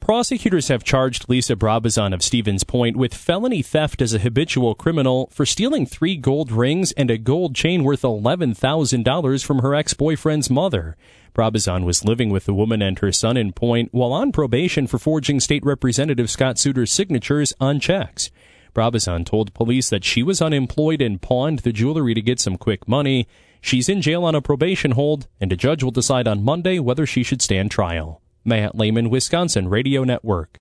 Prosecutors have charged Lisa Brabazon of Stevens Point with felony theft as a habitual criminal for stealing 3 gold rings and a gold chain worth $11,000 from her ex-boyfriend's mother. Brabazon was living with the woman and her son in Point while on probation for forging State Representative Scott Souter's signatures on checks. Brabazon told police that she was unemployed and pawned the jewelry to get some quick money. She's in jail on a probation hold, and a judge will decide on Monday whether she should stand trial. Matt Lehman, Wisconsin Radio Network.